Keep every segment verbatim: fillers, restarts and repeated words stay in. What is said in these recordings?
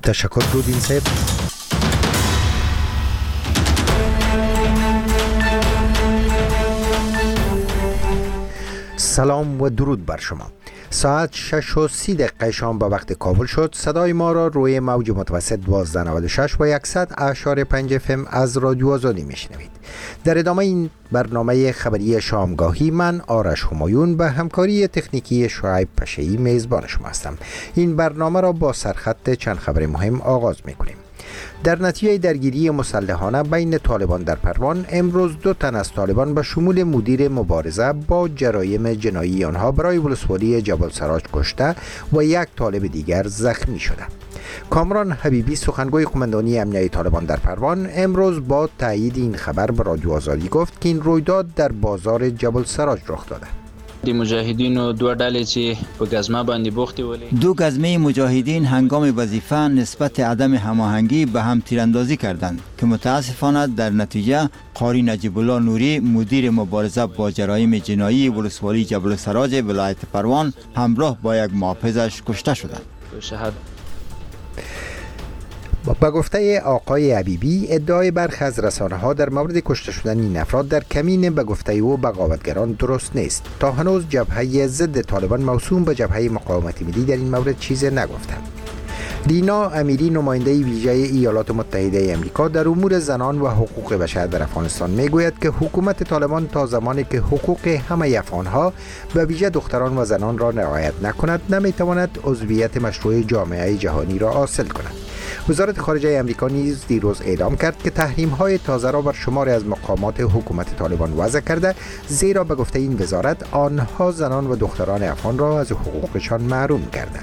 تشکر رودین صاحب. سلام و درود بر شما. ساعت شش و سی دقیقه شام به وقت کابل شد. صدای ما را روی موج متوسط دوازده نود و شش و صد اشاره پنج اف ام از رادیو آزادی میشنوید. در ادامه این برنامه خبری شامگاهی من آرش همایون به همکاری تکنیکی شعیب پشه‌ای میزبان شما هستم. این برنامه را با سرخط چند خبر مهم آغاز میکنیم. در نتیجه درگیری مسلحانه بین طالبان در پروان، امروز دو تن از طالبان به شمول مدیر مبارزه با جرایم جنایی آنها برای ولسوالی جبل سراج کشته و یک طالب دیگر زخمی شده. کامران حبیبی سخنگوی قماندانی امنیتی طالبان در پروان امروز با تایید این خبر به رادیو آزادی گفت که این رویداد در بازار جبل سراج رخ داده. د مجاهدینو دو ډلې چې په گزمه باندې بوختې ولې دو گزمه مجاهدین هنگام وظیفه نسبت عدم هماهنگی به هم تیراندازی کردند که متاسفانه در نتیجه قاری نجیب الله نوری مدیر مبارزه با جرایم جنایی ولسوالی جبل سراج ولایت پروان همراه با یک محافظش کشته شدند. شهادت با گفته آقای حبیبی ادعای برخی از رسانه‌ها در مورد کشته شدن این افراد در کمین به گفته او بغاوتگران درست نیست. تا هنوز جبهه ضد طالبان موسوم به جبهه مقاومت ملی در این مورد چیزی نگفتند. رینا امیری نماینده ویژه ایالات متحده آمریکا در امور زنان و حقوق بشر در افغانستان میگوید که حکومت طالبان تا زمانی که حقوق همه افغانها به ویژه دختران و زنان را رعایت نکند نمیتواند عضویت مشروع جامعه جهانی را حاصل کند. وزارت خارجه آمریکا نیز دیروز اعلام کرد که تحریم‌های تازه را بر شماری از مقامات حکومت طالبان وضع کرده، زیرا به گفته این وزارت آنها زنان و دختران افغان را از حقوقشان محروم کردند.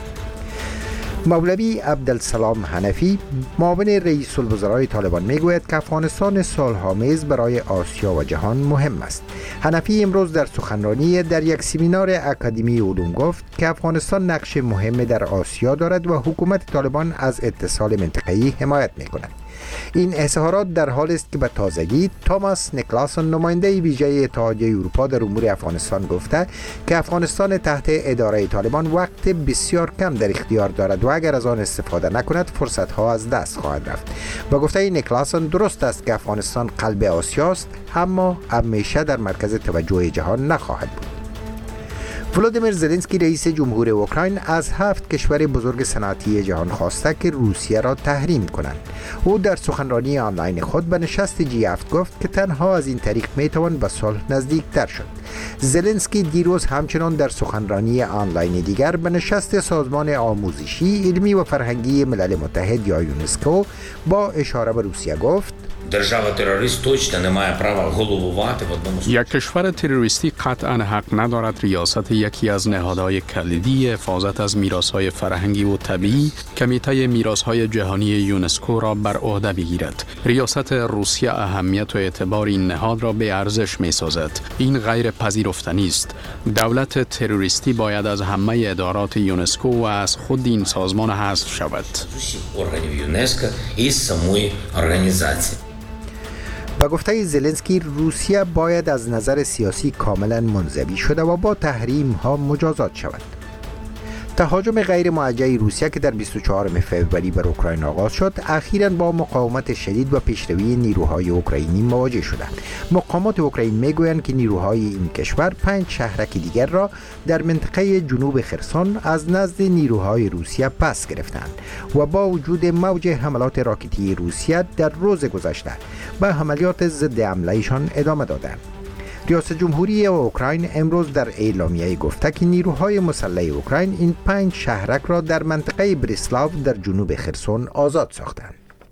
مولوی عبدالسلام حنفی معاون رئیس الوزرای طالبان میگوید که افغانستان صلح‌آمیز برای آسیا و جهان مهم است. حنفی امروز در سخنرانی در یک سمینار اکادمی علوم گفت که افغانستان نقش مهمی در آسیا دارد و حکومت طالبان از اتصال منطقه‌ای حمایت می‌کند. این اظهارات در حالی است که به تازگی توماس نیکلاسون نماینده ویژه اتحادیه اروپا در امور افغانستان گفته که افغانستان تحت اداره طالبان وقت بسیار کم در اختیار دارد و اگر از آن استفاده نکند فرصت‌ها از دست خواهد رفت. با گفته نیکلاسون درست است که افغانستان قلب آسیا است، اما همیشه در مرکز توجه جهان نخواهد بود. ولادیمیر زلنسکی رئیس جمهور اوکراین از هفت کشور بزرگ صنعتی جهان خواسته که روسیه را تحریم کنند. او در سخنرانی آنلاین خود به نشست جی هفت گفت که تنها از این طریق میتوان به صلح نزدیکتر شد. زلنسکی دیروز همچنان در سخنرانی آنلاین دیگر به نشست سازمان آموزشی، علمی و فرهنگی ملل متحد یا یونسکو با اشاره به روسیه گفت: держава терорист точно не має права головувати в одному. یک کشور تروریستی قطعا حق ندارد ریاست یکی از نهادهای کلیدی حفاظت از میراث‌های فرهنگی و طبیعی کمیته میراث‌های جهانی یونسکو را بر عهده بگیرد. ریاست روسیه اهمیت و اعتبار این نهاد را به ارزش می‌سازد. این غیر پذیرفتنی است. دولت تروریستی باید از همه ادارات یونسکو و از خود این سازمان حذف شود. ارگانів یونسکو і самої організації. با گفته زلنسکی روسیه باید از نظر سیاسی کاملا منزوی شده و با تحریم ها مجازات شود. تهاجم غیر موجه روسیه که در بیست و چهارم فوریه بر اوکراین آغاز شد، اخیراً با مقاومت شدید و پیشروی نیروهای اوکراینی مواجه شدند. مقامات اوکراین میگویند که نیروهای این کشور پنج شهرک دیگر را در منطقه جنوب خرسون از نزد نیروهای روسیه پس گرفتند و با وجود موج حملات راکتی روسیه در روز گذشته به عملیات ضد حمله‌شان ادامه دادند. ریاست جمهوری اوکراین امروز در اعلامیه گفته که نیروهای مسلح اوکراین این پنج شهرک را در منطقه بریسلاو در جنوب خرسون آزاد ساختند.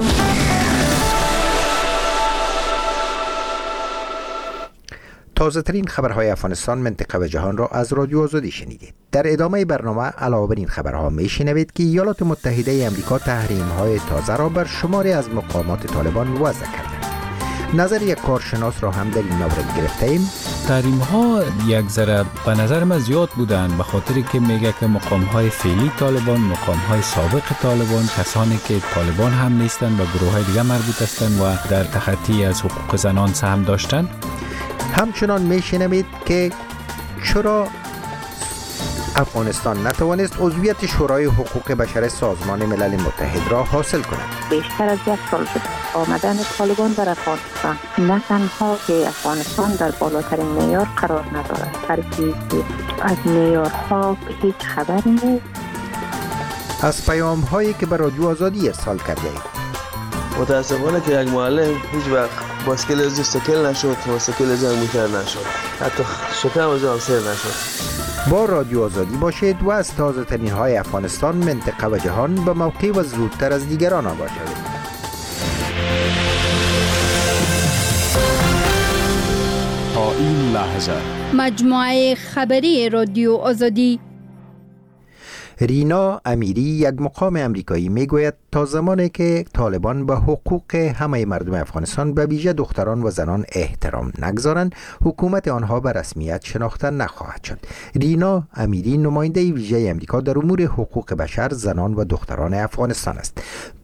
تازه ترین خبرهای افغانستان، منطقه و جهان را از رادیو آزادی شنیدید. در ادامه برنامه علاوه بر این خبرها می شنوید که ایالات متحده آمریکا تحریم های تازه را بر شماری از مقامات طالبان وضع کرده. نظر یک کارشناس را هم در این مورد گرفته ایم. تحریم ها یک ذره به نظر من زیاد بودن، به خاطری که میگه که مقام های فعلی طالبان، مقام های سابق طالبان، کسانی که طالبان هم نیستن و گروه های دیگه مربوط هستند و در تخطی از حقوق زنان سهم داشتن. همچنان میشنوید که چرا افغانستان نتوانست عضویت شورای حقوق بشر سازمان ملل متحد را حاصل کند. بیشتر از یک سال شد آمدن طالبان در افغانستان، نه تنها که افغانستان در بالاترین معیار قرار ندارد، بلکه از معیارها هیچ خبری نیست. از پیام هایی که به رادیو آزادی ارسال کرده اید. متاسفانه که یک معلم هیچ وقت باسکل از سکل نشد، باسکل از موتر نشد، حتی شکم از هم سیر نشد. با رادیو آزادی باشید و از تازه ترین های افغانستان، منطقه و جهان به موقع و زودتر از دیگران آگاه شوید. تا این لحظه مجموعه خبری رادیو آزادی. رینا امیری، یک مقام امریکایی، میگوید تا زمانی که طالبان به حقوق همه مردم افغانستان به ویژه دختران و زنان احترام نگذارند، حکومت آنها به رسمیت شناخته نخواهد شد. رینا امیری نماینده ویژه امریکا در امور حقوق بشر، زنان و دختران افغانستان است.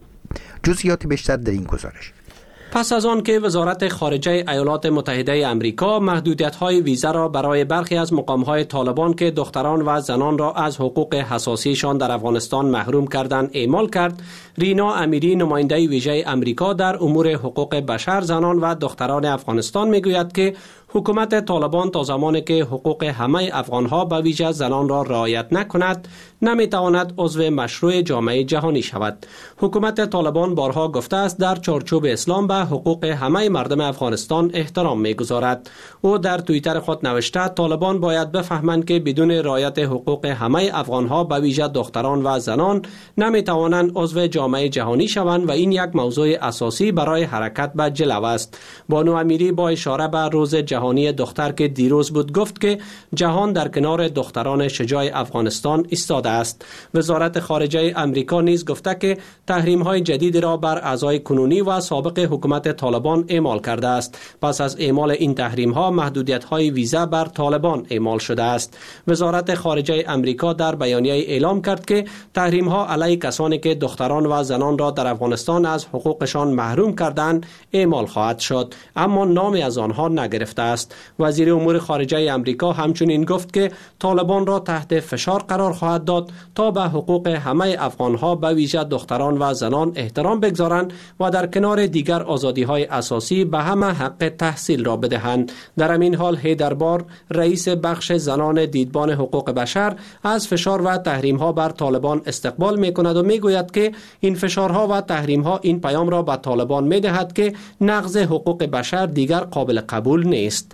جزئیات بیشتر در این گزارش. پس از آن که وزارت خارجه ایالات متحده آمریکا محدودیت‌های ویزا را برای برخی از مقام‌های طالبان که دختران و زنان را از حقوق حساسیشان در افغانستان محروم کردند اعمال کرد، رینا امیری نماینده ویژه آمریکا در امور حقوق بشر، زنان و دختران افغانستان میگوید که حکومت طالبان تا زمانی که حقوق همه افغانها به ویژه زنان را رعایت نکند نمیتواند عضو مشروع جامعه جهانی شود. حکومت طالبان بارها گفته است در چارچوب اسلام به حقوق همه مردم افغانستان احترام میگذارد. او در توییتر خود نوشته طالبان باید بفهمند که بدون رعایت حقوق همه افغانها به ویژه دختران و زنان نمیتوانند عضو جامعه جهانی شوند و این یک موضوع اساسی برای حرکت به جلو است. بانو امیری با اشاره به روز جهانی دختر که دیروز بود گفت که جهان در کنار دختران شجاع افغانستان ایستاده است. وزارت خارجه امریکا نیز گفته که تحریم های جدیدی را بر اعضای کنونی و سابق حکومت طالبان اعمال کرده است. پس از اعمال این تحریم ها محدودیت های ویزا بر طالبان اعمال شده است. وزارت خارجه امریکا در بیانیه اعلام کرد که تحریم ها علیه کسانی که دختران و زنان را در افغانستان از حقوقشان محروم کردند اعمال خواهد شد، اما نامی از آنها نگرفته است. وزیر امور خارجه امریکا همچنین گفت که طالبان را تحت فشار قرار خواهد داد تا به حقوق همه افغانها به ویژه دختران و زنان احترام بگذارند و در کنار دیگر آزادی‌های اساسی به همه حق تحصیل را بدهند. در همین حال هیدربار، رئیس بخش زنان دیدبان حقوق بشر، از فشار و تحریم‌ها بر طالبان استقبال می‌کند و می‌گوید که این فشارها و تحریم‌ها این پیام را به طالبان می‌دهد که نقض حقوق بشر دیگر قابل قبول نیست.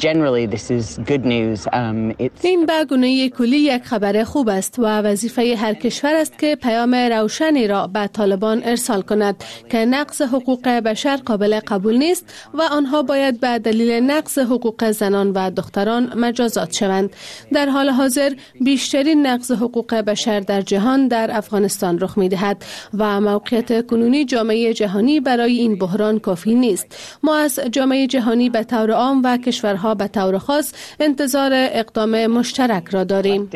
این به گونه کلی یک خبر خوب است و وظیفه هر کشور است که پیام روشنی را به طالبان ارسال کند که نقض حقوق بشر قابل قبول نیست و آنها باید به دلیل نقض حقوق زنان و دختران مجازات شوند. در حال حاضر بیشترین نقض حقوق بشر در جهان در افغانستان رخ می‌دهد و موقعیت کنونی جامعه جهانی برای این بحران کافی نیست. ما از جامعه جهانی به طور عام و کشورها به طور خاص انتظار اقدام مشترک را داریم.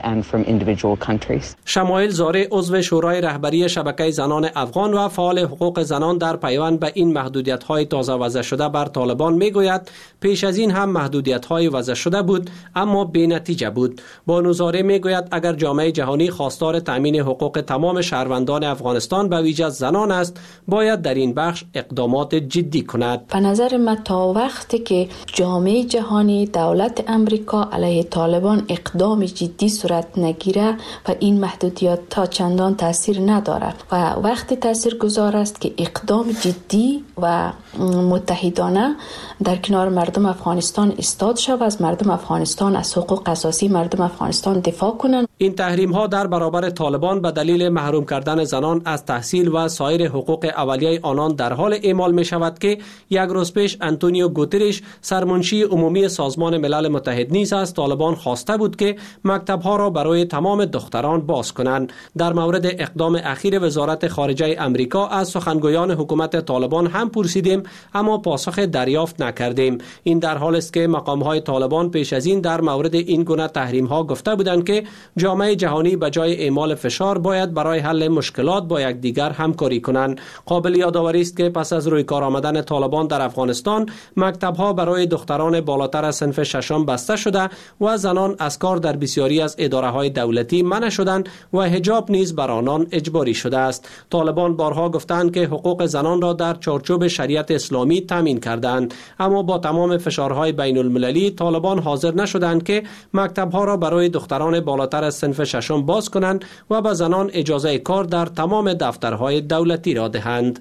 شمایل زاره، عضو شورای رهبری شبکه زنان افغان و فعال حقوق زنان، در پیوند به این محدودیت‌های تازه وضع شده بر طالبان میگوید پیش از این هم محدودیت‌های وضع شده بود اما بی نتیجه بود. بانو زاره میگوید اگر جامعه جهانی خواستار تامین حقوق تمام شهروندان افغانستان به ویژه زنان است، باید در این بخش اقدامات جدی کند. به نظر من تا وقتی که جامعه جهانی، دولت امریکا علیه طالبان اقدام جدی صورت نگیره و این محدودیت تا چندان تاثیر ندارد و وقتی تاثیر گذار است که اقدام جدی و متحدانه در کنار مردم افغانستان ایستاد شود، از مردم افغانستان، از حقوق اساسی مردم افغانستان دفاع کنند. این تحریم ها در برابر طالبان به دلیل محروم کردن زنان از تحصیل و سایر حقوق اولیه آنان در حال اعمال می شود که یک روز پیش انتونیو گوترش، سرمنشی عمومی سازمان ملل متحد، نیز از طالبان خواسته بود که مکتب ها را برای تمام دختران باز کنند. در مورد اقدام اخیر وزارت خارجه امریکا از سخنگویان حکومت طالبان هم پرسیدیم اما پاسخ دریافت نکردیم. این در حال است که مقام های طالبان پیش از این در مورد این گونه تحریم ها گفته بودند که جامعه جهانی به جای اعمال فشار باید برای حل مشکلات با یکدیگر همکاری کنند. قابل یادآوری است که پس از روی کار آمدن طالبان در افغانستان مکتب‌ها برای دختران بالاتر از صنف ششم بسته شده و زنان از کار در بسیاری از اداره‌های دولتی منع شدند و حجاب نیز بر آنان اجباری شده است. طالبان بارها گفتند که حقوق زنان را در چارچوب شریعت اسلامی تامین کردند، اما با تمام فشارهای بین المللی طالبان حاضر نشدند که مکتب‌ها را برای دختران بالاتر از صنف ششم باز کنند و به زنان اجازه کار در تمام دفترهای دولتی را دهند.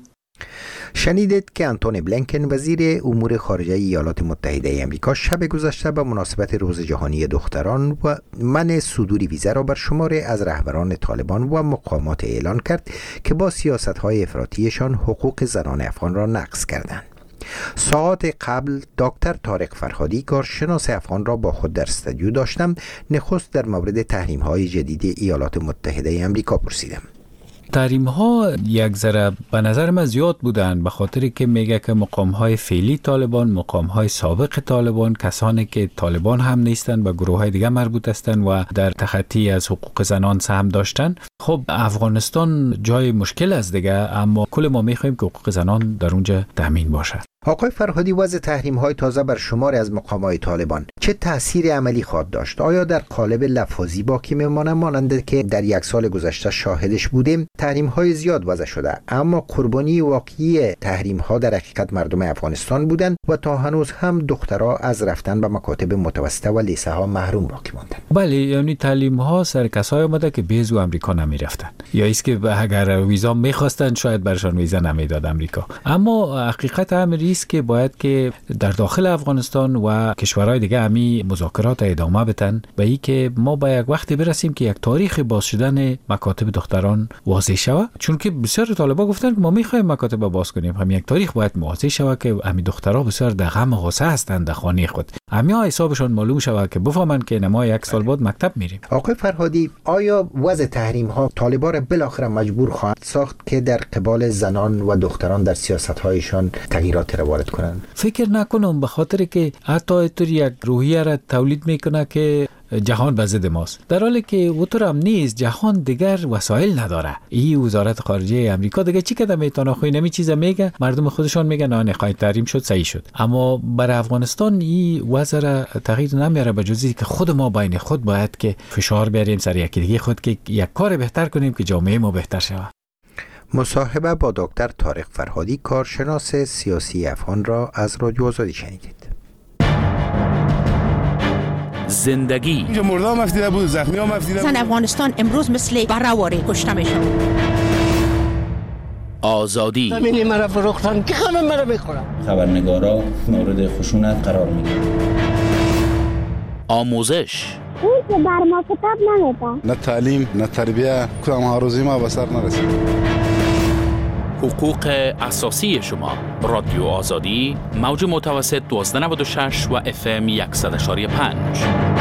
شنیدید که آنتونی بلینکن وزیر امور خارجه ایالات متحده آمریکا شب گذشته به مناسبت روز جهانی دختران و منع صدور ویزا را بر شماری از رهبران طالبان و مقامات اعلان کرد که با سیاست‌های افراطیشان حقوق زنان افغان را نقض کردند. ساعات قبل دکتر طارق فرهادی کارشناس افغان را با خود در استودیو داشتم. نخست در مورد تحریم‌های جدید ایالات متحده آمریکا پرسیدم. تحریم ها یک ذره به نظر من زیاد بودن، به خاطر که میگه که مقام های فعلی طالبان، مقام های سابق طالبان، کسانی که طالبان هم نیستن به گروه های دیگه مربوط هستند و در تخطی از حقوق زنان سهم داشتن. خب افغانستان جای مشکل است دیگه، اما کل ما میخوایم که حقوق زنان در اونجا تامین باشه. آقای فرهادی، وضع تحریم‌های تازه بر شمار از مقامات طالبان چه تأثیر عملی خواهد داشت؟ آیا در قالب لفظی باقی میمانه مانند که در یک سال گذشته شاهدش بودیم؟ تحریم‌های زیاد وضع شده، اما قربانی واقعی تحریم‌ها در حقیقت مردم افغانستان بودند و تا هنوز هم دخترها از رفتن به مکاتب متوسطه و لیسه ها محروم باقی ماندند. بله، یعنی تعلیم‌ها سر کسای اومده که بیزو امریکا نمی‌رفتن، یا ایست که اگر ویزا می‌خواستن شاید برشان ویزا نمیداد امریکا. اما حقیقت امر است که باید که در داخل افغانستان و کشورهای دیگه همی مذاکرات ادامه بدن به این که ما با یک وقتی برسیم که یک تاریخ باز شدن مکاتب دختران واضح شود، چون که بسیار طالبان گفتن که ما می‌خوایم مکاتب باز کنیم، هم یک تاریخ باید واضح شود که همین دخترها بسیار در غم و غصه هستند در خانه خود، همیا حسابشون معلوم شود که بفهمن که ما یک سال بعد مکتب میریم. آقای فرهادی، آیا وضع تحریم ها طالبان را بالاخره مجبور خواهد ساخت که در قبال زنان و دختران در سیاست هایشان تغییرات را وارد کنند؟ فکر نکنم، به خاطر که حتی اینطور یک روحیه را تولید میکنه که جهان به ضد ماست، در حالی که اونطور هم نیست. جهان دیگر وسایل نداره. این وزارت خارجه امریکا دیگه چی کده میتونه خوی نمی چیزا میگه، مردم خودشان میگن نه نخواهی تحریم شد صحیح شد، اما برای افغانستان این وضع را تغییر نمیاره به جزی که خود ما بین خود باید که فشار بیاریم سر یکی دیگه خود که یک کار بهتر کنیم که جامعه ما بهتر شود. مصاحبه با دکتر طارق فرهادی کارشناس سیاسی افغان را از رادیو آزادی شنیدید. زندگی اینجا مرده هم افتیده بود، زخمی هم افتیده بود. زن افغانستان امروز مثل برهواری کشته میشن. آزادی زمینی مرا فروختن که همه مرا میخورن. خبرنگارا مورد خشونت قرار میگیرن. آموزش اون که بر ما کتاب نمیدن، نه تعلیم نه تربیه، کدام ها روزی ما به سر نرسید. حقوق اساسی شما. رادیو آزادی، موج متوسط دوازده نود و شش و اف ام صد و پنج.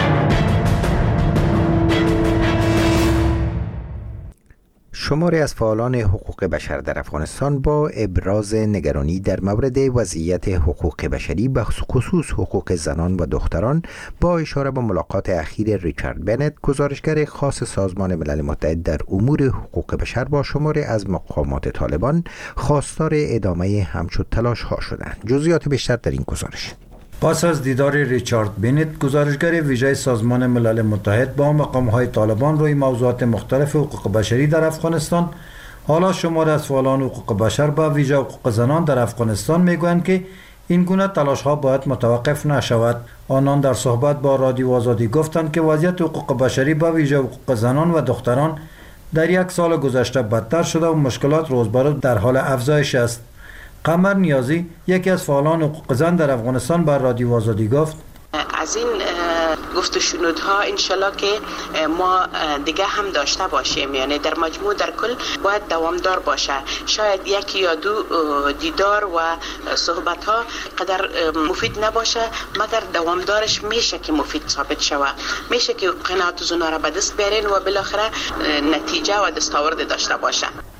شماری از فعالان حقوق بشر در افغانستان با ابراز نگرانی در مورد وضعیت حقوق بشری به خصوص حقوق زنان و دختران با اشاره به ملاقات اخیر ریچارد بنت، گزارشگر خاص سازمان ملل متحد در امور حقوق بشر، با شماری از مقامات طالبان خواستار ادامه همچون تلاش ها شدند. جزئیات بیشتر در این گزارش. پس از دیدار ریچارد بنت، گزارشگر ویژه سازمان ملل متحد با مقام‌های طالبان روی موضوعات مختلف حقوق بشری در افغانستان، حالا شماری از فعالان حقوق بشر با ویژه حقوق زنان در افغانستان میگویند که این گونه تلاش‌ها باید متوقف نشود. آنان در صحبت با رادیو آزادی گفتند که وضعیت حقوق بشری با ویژه حقوق زنان و دختران در یک سال گذشته بدتر شده و مشکلات روز به روز در حال افزایش است. قمر نیازی، یکی از فعالان حقوق زن در افغانستان، بر رادیو آزادی گفت از این گفت و شنودها انشالله که ما دیگه هم داشته باشیم، یعنی در مجموع در کل باید دوامدار باشه. شاید یکی یا دو دیدار و صحبت ها قدر مفید نباشه، مگر دوامدارش میشه که مفید ثابت شود، میشه که قناعت زنا را به دست بیارین و بالاخره نتیجه و دستاورد داشته باشه.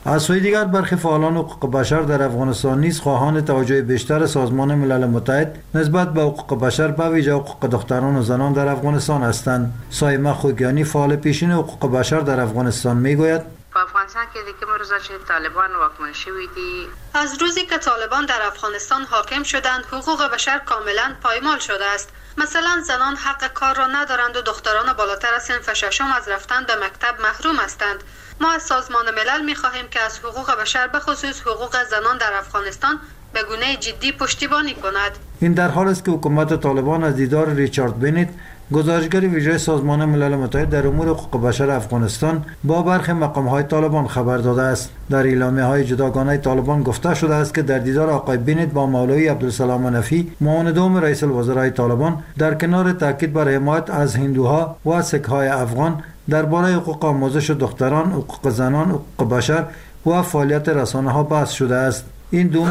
از سوی دیگر برخی فعالان حقوق بشر در افغانستان نیز خواهان توجه بیشتر سازمان ملل متحد نسبت به حقوق بشر به ویژه حقوق دختران و زنان در افغانستان هستند. سایمه خوگیانی فعال پیشین حقوق بشر در افغانستان میگوید په افغانستان کې د کوم روزه چې طالبان واکمن شوي دي، از روزی که طالبان در افغانستان حاکم شدند حقوق بشر کاملا پایمال شده است. مثلا زنان حق کار را ندارند و دختران بالاتر از صنف ششم از رفتن به مکتب محروم هستند. ما از سازمان ملل می خواهیم که از حقوق بشر به خصوص حقوق زنان در افغانستان به گونه جدی پشتیبانی کند. این در حال است که حکومت طالبان از دیدار ریچارد بنت، گزارشگر ویژه سازمان ملل متحد در امور حقوق بشر افغانستان، با برخی مقام‌های طالبان خبر داده است. در اعلامیه‌های جداگانه طالبان گفته شده است که در دیدار آقای بنت با مولوی عبدالسلام نفی، معاون دوم رئیس الوزراء طالبان، در کنار تاکید بر حمایت از هندوها و سک‌های افغان درباره حقوق آموزش دختران، حقوق زنان، حقوق بشر و فعالیت رسانه‌ها بحث شده است. این دو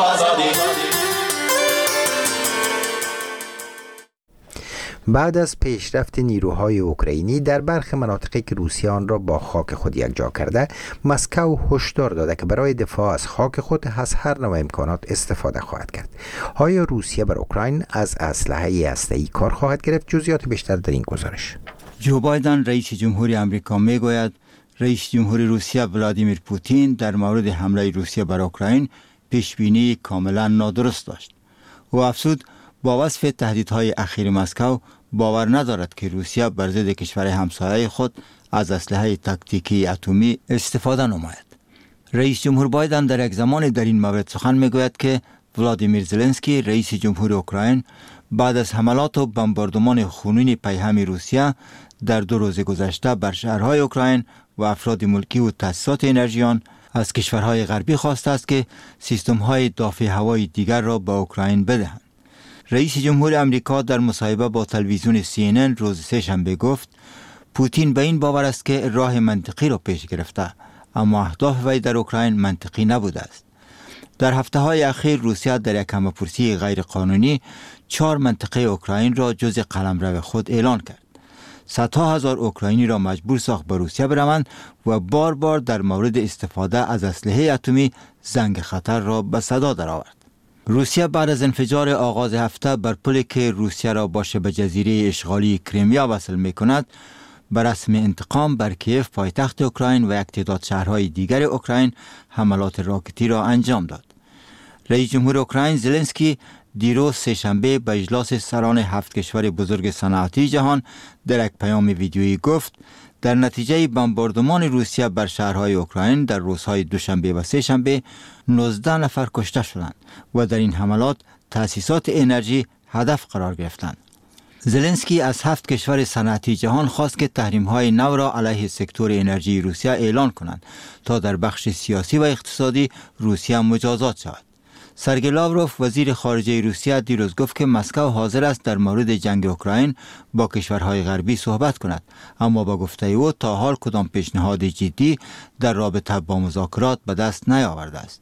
بعد از پیشرفت نیروهای اوکراینی در برخی مناطقی که روسیه آن را با خاک خود یکجا کرده، مسکو هشدار داده که برای دفاع از خاک خود از هر نوع امکانات استفاده خواهد کرد. آیا روسیه بر اوکراین از اسلحه هسته‌ای کار خواهد گرفت؟ جزئیات بیشتر در این گزارش. جو بایدن رئیس جمهوری آمریکا میگوید رئیس جمهوری روسیه ولادیمیر پوتین در مورد حمله روسیه بر اوکراین پیشبینی کاملا نادرست داشت. او افزود با وصف تهدیدهای اخیر مسکو باور ندارد که روسیه بر ضد کشور همسایه خود از اسلحه تاکتیکی اتمی استفاده نماید. رئیس جمهور بایدن در یک زمان در این مورد سخن میگوید که ولادیمیر زلنسکی رئیس جمهور اوکراین بعد از حملات و بمباردمان خونین پیهم روسیه در دو روز گذشته بر شهرهای اوکراین و افراد ملکی و تأسیسات انرژی آن از کشورهای غربی خواسته است که سیستم‌های دافع هوایی دیگر را به اوکراین بدهند. رئیس جمهور آمریکا در مصاحبه با تلویزیون سی ان ان روز سه شنبه گفت پوتین به این باور است که راه منطقی را پیش گرفته، اما اهداف وی در اوکراین منطقی نبوده است. در هفته‌های اخیر روسیه در یک همه‌پرسی غیرقانونی چهار منطقه اوکراین را جزء قلمرو خود اعلان کرد. صدها هزار اوکراینی را مجبور ساخت به روسیه بروند و بار بار در مورد استفاده از اسلحه اتمی زنگ خطر را به صدا درآورد. روسیه بعد از انفجار آغاز هفته بر پلی که روسیه را با شبه جزیره اشغالی کریمیا وصل می کند، بر رسم انتقام بر کیف پایتخت اوکراین و یک تعداد شهرهای دیگر اوکراین حملات راکتی را انجام داد. رئیس جمهور اوکراین زلنسکی دیروز سه شنبه به اجلاس سران هفت کشور بزرگ صنعتی جهان در یک پیام ویدیویی گفت در نتیجه بمباردمان روسیه بر شهرهای اوکراین در روزهای دوشنبه و سه شنبه نوزده نفر کشته شدند و در این حملات تأسیسات انرژی هدف قرار گرفتند. زلنسکی از هفت کشور صنعتی جهان خواست که تحریم‌های نو را علیه سکتور انرژی روسیه اعلان کنند تا در بخش سیاسی و اقتصادی روسیه مجازات شود. سرگئی لاوروف وزیر خارجه روسیه دیروز گفت که مسکو حاضر است در مورد جنگ اوکراین با کشورهای غربی صحبت کند، اما با گفته او تا حال کدام پیشنهاد جدی در رابطه با مذاکرات به دست نیاورده است.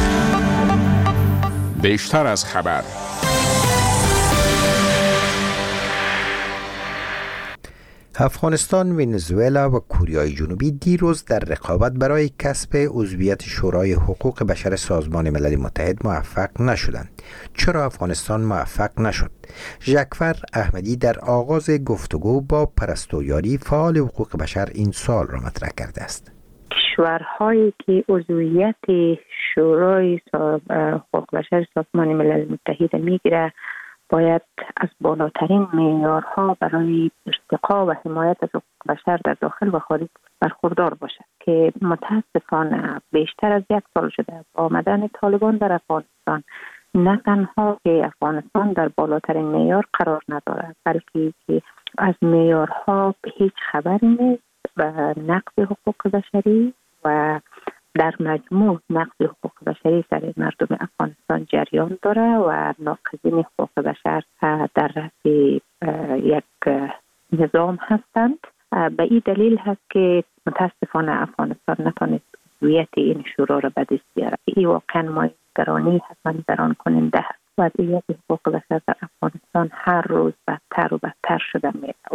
بیشتر از خبر. افغانستان، ونزوئلا و کره جنوبی دیروز در رقابت برای کسب عضویت شورای حقوق بشر سازمان ملل متحد موفق نشدند. چرا افغانستان موفق نشد؟ ژکفر احمدی در آغاز گفتگو با پرستو یاری فعال حقوق بشر این سوال را مطرح کرده است. کشورهایی که عضویت شورای حقوق بشر سازمان ملل متحد میگیره باید از بالاترین معیارها برای ارتقا و حمایت از حقوق بشر در داخل و خارج برخوردار باشد که متاسفانه بیشتر از یک سال شده با آمدن طالبان در افغانستان نه تنها که افغانستان در بالاترین معیار قرار ندارد، بلکه که از معیارها هیچ خبری نیست و نقض حقوق بشری و در مجموع نقض حقوق بشری سر مردم افغانستان جریان داره و ناقضین حقوق بشر در رأس یک نظام هستند. به این دلیل هست که متاسفانه افغانستان نتونست عضویت این شورا را به دست بیاره. این واقعا مایگرانی حتما نگران کننده هست. وضعیت حقوق بشر در افغانستان هر روز بدتر و بدتر شده میره و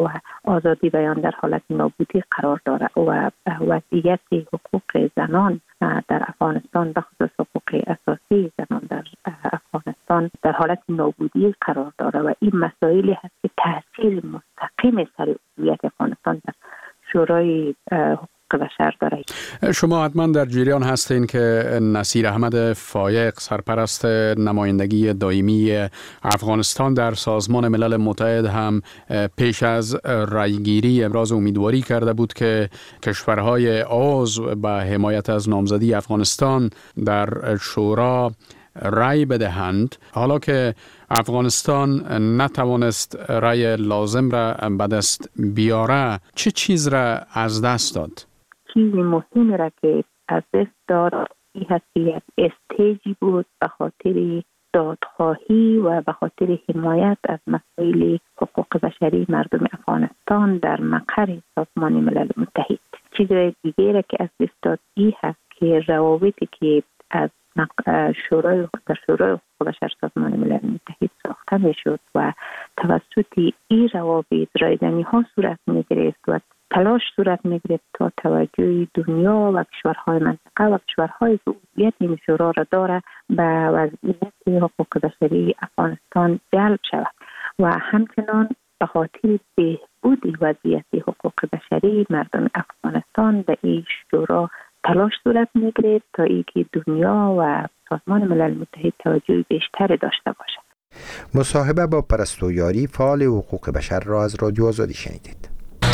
آزادی بیان در حالت نابودی قرار دارد و وضعیت حقوق زنان در افغانستان به خصوص حقوق اساسی زنان در افغانستان در حالت نابودی قرار دارد و این مسائلی هست که تاثیر مستقیم سر وضعیت افغانستان در شورای حقوق بشر داره. شما حتما در جریان هستین که نصیر احمد فایق سرپرست نمایندگی دائمی افغانستان در سازمان ملل متحد هم پیش از رایگیری ابراز امیدواری کرده بود که کشورهای عضو به حمایت از نامزدی افغانستان در شورا رای بدهند. حالا که افغانستان نتوانست رای لازم را به دست بیاره، چه چیز را از دست داد؟ چیز مهمی را که از دست داد این هست که یک استیجی بود به خاطر دادخواهی و به خاطر حمایت از مسائل حقوق بشری مردم افغانستان در مقر سازمان ملل متحد. چیز دیگه را که از دست داد این هست که روابطی که از شورای در شورای حقوق بشر سازمان ملل متحد ساخته میشد و توسط این روابط رایزنی ها صورت میگرفت و تلاش صورت میگرفت تا توجه دنیا و کشورهای منطقه و کشورهای که عضویت این شورا را داره به وضعیت حقوق بشری افغانستان جلب شود و همچنان به خاطر بهبود وضعیت حقوق بشری مردم افغانستان به این شورا تلاش صورت میگرفت تا اینکه دنیا و سازمان ملل متحد توجه بیشتری داشته باشد. مصاحبه با پرستو یاری فعال حقوق بشر را از رادیو آزادی شنیدید.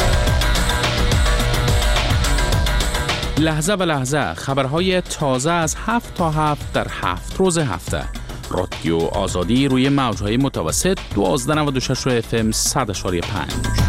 لحظه به لحظه خبرهای تازه از هفت تا هفت در هفت روز هفته. رادیو آزادی روی موجهای متوسط دوازده نود و شش اف ام صد و پنج.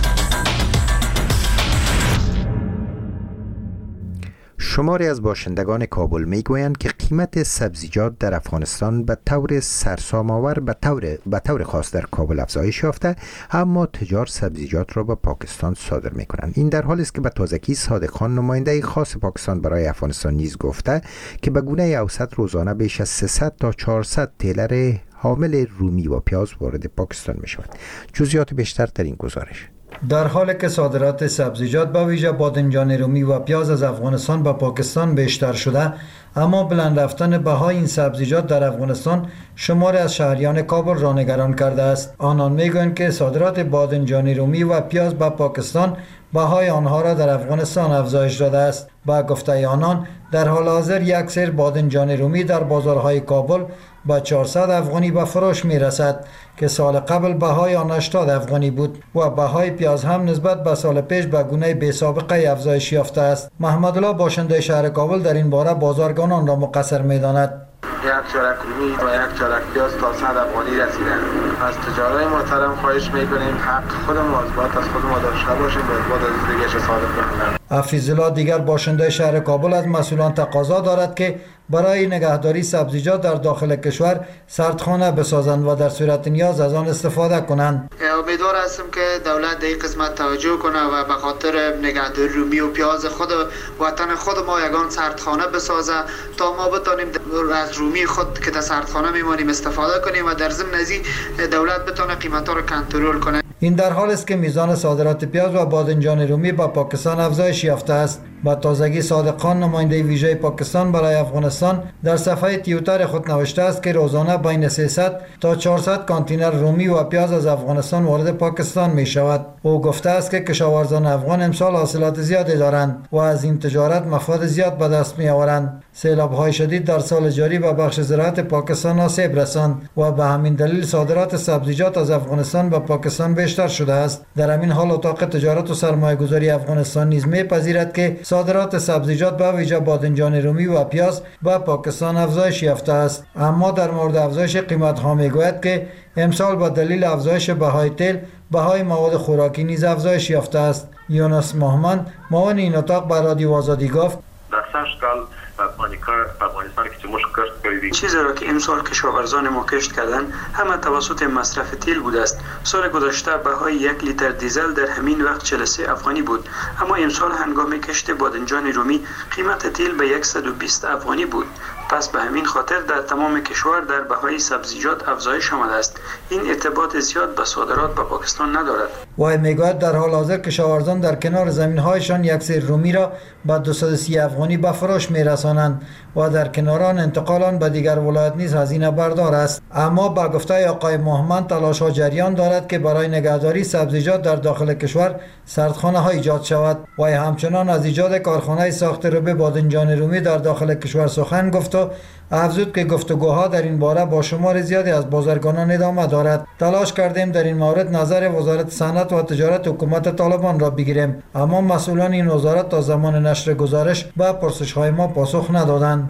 شماری از باشندگان کابل میگویند که قیمت سبزیجات در افغانستان به طور سرسام‌آور به طور به طور خاص در کابل افزایش یافته، اما تجار سبزیجات را به پاکستان صادر می‌کنند. این در حالی است که به تازگی صادق خان نماینده خاص پاکستان برای افغانستان نیز گفته که به گونه اوسط روزانه بیش از سیصد تا چهارصد تیلر حامل رومی و پیاز وارد پاکستان می‌شود. جزئیات بیشتر در این گزارش. در حالی که صادرات سبزیجات به ویژه بادنجان رومی و پیاز از افغانستان به پاکستان بیشتر شده، اما بلند رفتن بهای این سبزیجات در افغانستان شماری از شهریان کابل را نگران کرده است. آنان میگویند که صادرات بادنجان رومی و پیاز به پاکستان بهای آنها را در افغانستان افزایش داده است. با گفته آنان در حال حاضر یک سیر بادنجان رومی در بازارهای کابل با چهارصد افغانی به فروش می رسد که سال قبل بهای آن هشتاد افغانی بود و بهای پیاز هم نسبت به سال پیش به گونه بی سابقه افزایش یافته است. محمد الله باشنده شهر کابل در این باره بازارگانان را مقصر می داند. یک چارک رومی و یک چارک پیاز تا صد افغانی رسیدن. از تجارای محترم خواهش میکنیم حق خود ما از باید از خود ما داشته باشیم و باید از دیگرش صادق بکنیم. افیزالله دیگر باشنده شهر کابل از مسئولان تقاضا دارد که برای نگهداری سبزیجات در داخل کشور سردخانه بسازند و در صورت نیاز از آن استفاده کنند. امیدوار هستم که دولت در این قسمت توجه کنه و به خاطر نگهداری رومی و پیاز خود وطن خود ما یگان سردخانه بسازه تا ما بتونیم از رومی خود که در سردخانه میمانیم استفاده کنیم و در ضمن از این دولت بتونه قیمت‌ها را کنترل کنه. این در حال است که میزان صادرات پیاز و بادنجان رومی به پاکستان افزایش یافته است. با تازگی صادق خان نماینده ویژه پاکستان برای افغانستان در صفحه توییتر خود نوشته است که روزانه بین سیصد تا چهارصد کانتینر رومی و پیاز از افغانستان وارد پاکستان می شود. او گفته است که کشاورزان افغان امسال حاصلات زیادی دارند و از این تجارت مفاد زیاد به دست می آورند. سیلاب‌های شدید در سال جاری به بخش زراعت پاکستان آسیب رساند و به همین دلیل صادرات سبزیجات از افغانستان به پاکستان بیشتر شده است. در همین حال اتاق تجارت و سرمایه‌گذاری افغانستان نیز می‌پذیرد که صادرات سبزیجات به ویژه بادنجان رومی و پیاز به پاکستان افزایش یافته است. اما در مورد افزایش قیمت‌ها می‌گوید که امسال با دلیل افزایش بهای تیل بهای مواد خوراکی نیز افزایش یافته است. یونس محمد معاون این اتاق به رادیو آزادی گفت افغانستان که چموش کشت کردیم چیزی را که امسال کشاورزان ما کشت کردن همه توسط مصرف تیل بوده است. سال گذشته بهای یک لیتر دیزل در همین وقت چهل و سه افغانی بود، اما امسال هنگام کشت بادنجان رومی قیمت تیل به صد و بیست افغانی بود. پس به همین خاطر در تمام کشور در بهای سبزیجات افزایش آمده است. این ارتباط زیاد به صادرات به پاکستان ندارد. وای میگوید در حال حاضر کشاورزان در کنار زمین‌هایشان یک سیر رومی را به دویست و سی افغانی به فروش می‌رسانند و در کنار آن انتقال آن به دیگر ولایت نیز هزینه بردار است. اما با گفته آقای محمد تلاش‌ها جریان دارد که برای نگهداری سبزیجات در داخل کشور سردخانه‌ها ایجاد شود. وای همچنان از ایجاد کارخانه ساخت روبه بادنجان رومی در داخل کشور سخن گفت و افزود که گفتگوها در این باره با شمار زیادی از بازرگانان ادامه دارد. تلاش کردیم در این مورد نظر وزارت صنعت و تجارت حکومت طالبان را بگیریم، اما مسئولان این وزارت تا زمان نشر گزارش به پرسش‌های ما پاسخ ندادند.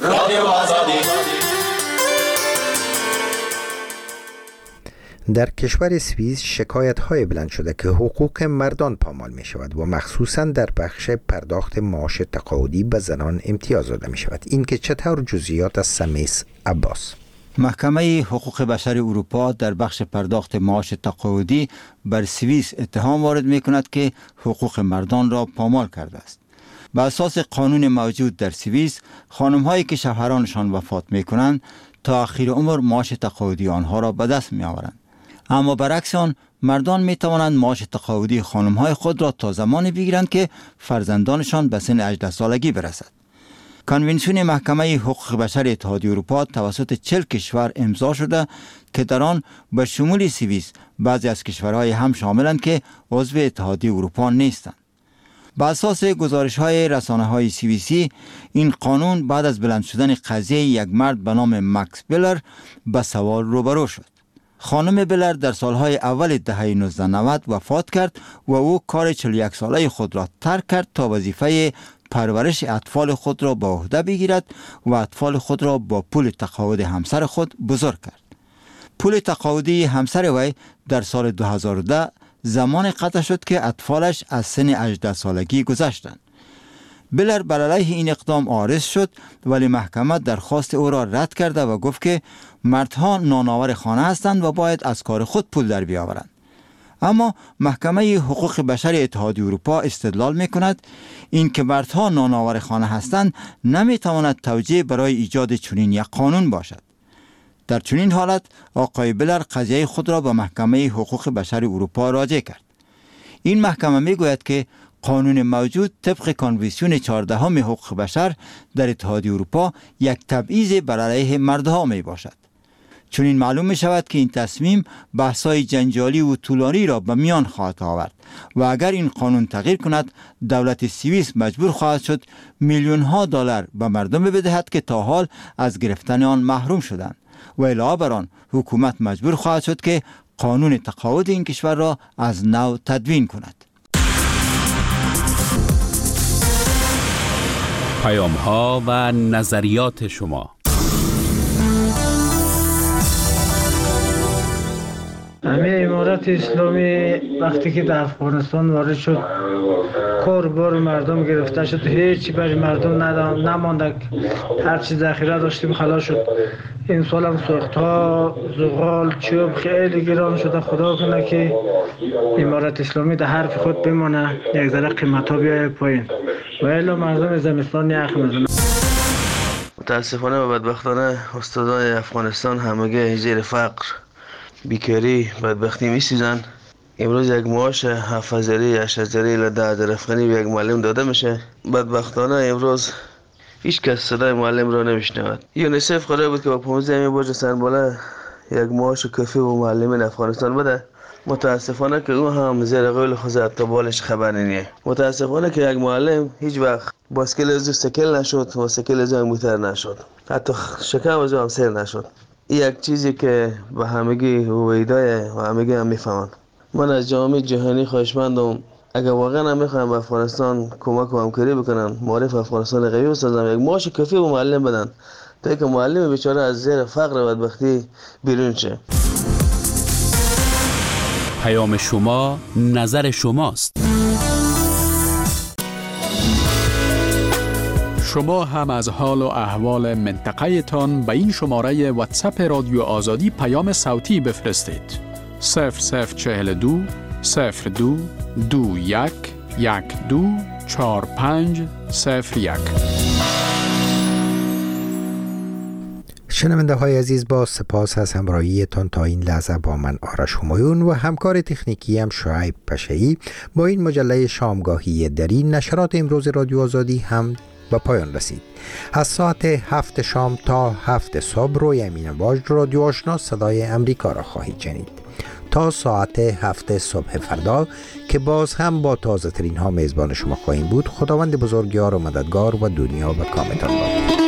در کشور سوئیس شکایت‌های بلند شده که حقوق مردان پامال می شود و مخصوصاً در بخش پرداخت معاش تقاعدی به زنان امتیاز داده می شود. این که چطور جزئیات از سمیس عباس. محکمه حقوق بشر اروپا در بخش پرداخت معاش تقاعدی بر سوئیس اتهام وارد می کند که حقوق مردان را پامال کرده است. بر اساس قانون موجود در سوئیس، خانم‌هایی که شوهرانشان وفات می کنند تا آخر عمر معاش تقاعدی آنها را به دست می آورند. اما برعکس آن، مردان می توانند معاش تقاعدی خانم‌های خود را تا زمانی بگیرند که فرزندانشان به سن هجده سالگی برسد. کنونسیون محکمه حقوق بشر اتحادیه اروپا توسط چهل کشور امضا شده که در آن به شمول سوئیس بعضی از کشورهای هم شاملند که عضو اتحادیه اروپا نیستند. با اساس گزارش‌های رسانه‌های سوئیسی، این قانون بعد از بلند شدن قضیه یک مرد به نام مکس بلر به سوال روبرو شد. خانم بلر در سالهای اول دهه نوزده نود وفات کرد و او کار چهل و یک ساله خود را ترک کرد تا وظیفه پرورش اطفال خود را به عهده بگیرد و اطفال خود را با پول تقاعد همسر خود بزرگ کرد. پول تقاعدی همسر وی در سال دو هزار و ده زمان قطع شد که اطفالش از سن هجده سالگی گذشتند. بلر بر علیه این اقدام عارض شد، ولی محکمه درخواست او را رد کرده و گفت که مردها نانآور خانه هستند و باید از کار خود پول در بیاورند. اما محکمه حقوق بشر اتحادیه اروپا استدلال می کند این که مردها نانآور خانه هستند نمی تواند توجیه برای ایجاد چنین یک قانون باشد. در چنین حالت آقای بلر قضیه خود را به محکمه حقوق بشر اروپا راجع کرد. این محکمه می گوید که قانون موجود طبق کنوانسیون چهاردهم حقوق بشر در اتحادیه اروپا یک تبعیض بر علیه مردها می باشد. چون این معلوم می شود که این تصمیم بحث‌های جنجالی و طولانی را به میان خواهد آورد و اگر این قانون تغییر کند، دولت سوئیس مجبور خواهد شد میلیون ها دلار به مردم بدهد که تا حال از گرفتن آن محروم شدند و علاوه بر آن حکومت مجبور خواهد شد که قانون تقاعد این کشور را از نو تدوین کند. پیام ها و نظریات شما. همه امارت اسلامی وقتی که در افغانستان وارد شد، کار بار مردم گرفته شد، هیچی برای مردم نمانده، هر چی ذخیره داشتیم خلاص شد. این سال هم سوخت‌ها، زغال، چوب خیلی گران شده. خدا کنه که امارت اسلامی در حرف خود بمانه، یک ذره قیمت‌ها بیاید پایین و الا مردم زمستان یخ میزنه. متاسفانه و بدبختانه استادان افغانستان همگی زیر فقر، بیکاری، بدبختی می‌سوزن. امروز یک معاش هفت هزاری، هشت هزاری الی ده هزار افغانی به یک معلم داده میشه. بدبختانه امروز هیچ کس صدای معلم را نمیشنود. یونیسف قرار بود که با پانزده می برج سرباله یک معاش کافی به معلمین افغانستان بده. متاسفانه که اون هم زیر قول خود تا بالش خبر نیست. متاسفانه که یک معلم هیچ وقت باسکل از سکل نشد و سکل از موتر نشد، حتی شکم از هم سیر نشد. یک چیزی که به همگی هویدای و همگی هم میفهمن. من از جامعه جهانی خواهشمندم اگر واقعا هم میخوایم به افغانستان کمک و همکاری بکنن، معرف افغانستان قوی بسازن، یک معاش کافی به معلم بدن تا که معلم بیچاره از زیر فقر و بدبختی بیرون شه. پیام شما، نظر شماست. شما هم از حال و احوال منطقه تان به این شماره واتساپ رادیو آزادی پیام صوتی بفرستید. صفر صفر چهل دو صفر دو دو یک یک دو چهار پنج صفر یک. شنونده های عزیز، با سپاس از همراهیتان تا این لحظه با من آرش همایون و همکار تکنیکی هم شعیب پشه‌ای با این مجله شامگاهی دری نشرات امروز رادیو آزادی هم به پایان رسید. از ساعت هفت شام تا هفت صبح روی امین واج رادیو آشنا صدای امریکا را خواهید شنید تا ساعت هفت صبح فردا که باز هم با تازه ترین ها میزبان شما خواهیم بود. خداوند بزرگوار و مددگار و دنیا و کامتان باد.